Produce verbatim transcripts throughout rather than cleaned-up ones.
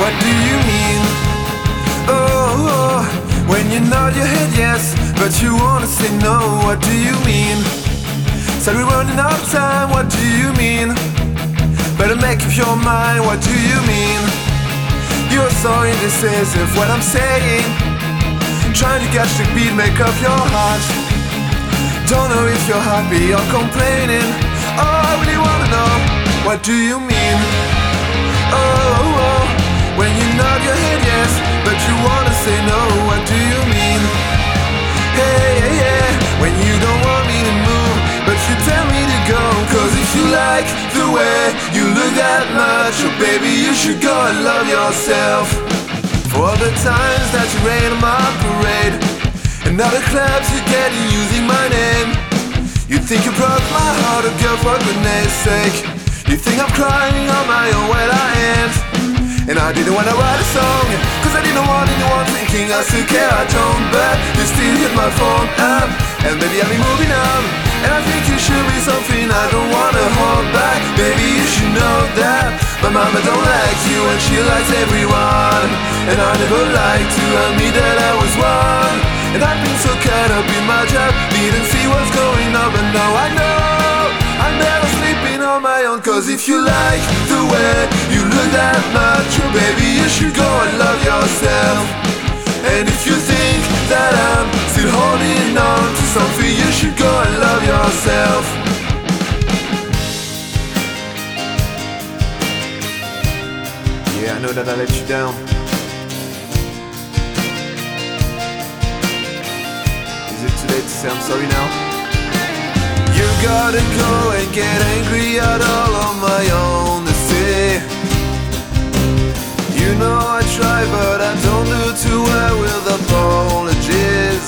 what do you mean? Oh, oh, when you nod your head yes, but you wanna say no, what do you mean? Said we're running out of time, what do you mean? Better make up your mind, what do you mean? You're so indecisive, what I'm saying. Trying to catch the beat, make up your heart. Don't know if you're happy or complaining. Oh, I really wanna know, what do you mean? Oh, oh, when you nod your head yes, but you wanna say no, what do you mean? Hey, hey, hey, when you don't want me to move, but you tell me to go. Cause if you like the way you look that much, oh baby, you should go and love yourself. For all the times that you rain on my parade, and all the clubs you get using my name. You think you broke my heart, oh girl, for goodness sake. You think I'm crying on my own, well I ain't. And I didn't wanna write a song, cause I didn't want anyone thinking I still care, I don't. But you still hit my phone up, and baby I'll be moving on. And I think you should be something I don't wanna hold back. Baby you should know that my mama don't like you and she likes everyone. And I never liked to admit that I was one. And I've been so caught up in my job, didn't see what's going on. But now I know I'm never sleeping on my own. Cause if you like the way you look that much, oh baby you should go and love yourself. And if you think that I'm still holding on to something, you should go and love yourself. Yeah, I know that I let you down. Is it too late to say I'm sorry now? You gotta go and get angry at all on my own to say. You know I try but I don't do too well with apologies.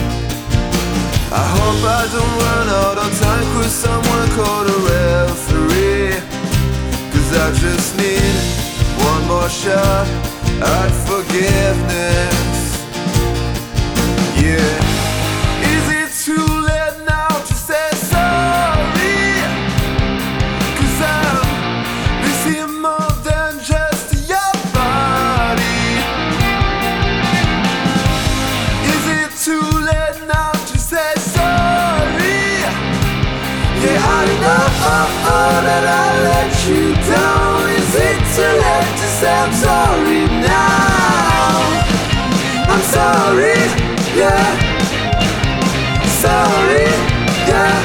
I hope I don't run out of time, could someone call a referee? Cause I just need one more shot at forgiveness. Yeah. Is it too late now to say sorry? Cause I'm missing more than just your body. Is it too late now to say sorry? Yeah, I know oh, oh, that I let you down. Is it too late to say I'm sorry now? I'm sorry, yeah. Sorry, yeah.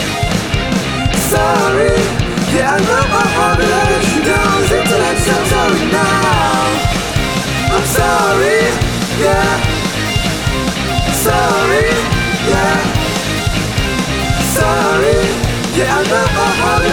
Sorry, yeah, I know my heart that I let you down. Is it too late to say I'm sorry now? I'm sorry, yeah. Sorry, yeah. Sorry, yeah, I know my heart.